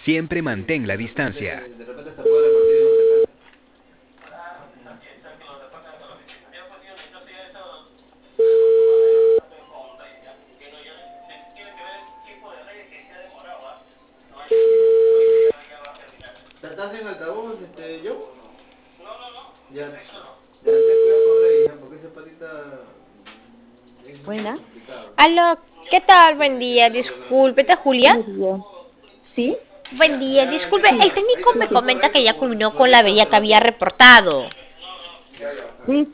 Siempre mantén la distancia. De repente hasta puede repartir en otra casa. ¿Estás en altavoz, yo? Ya, ya ten cuidado con Rey, ya, porque esa patita es medio Buena. complicado. Aló, ¿qué tal? Buen día, disculpe, ¿está Julia? Buenos días. ¿Sí? Buen día, Ya, disculpe, Jessica, el ahí técnico te me mandó un comenta que ya correo culminó con con los la datos avería de que la había tía. reportado. Sí,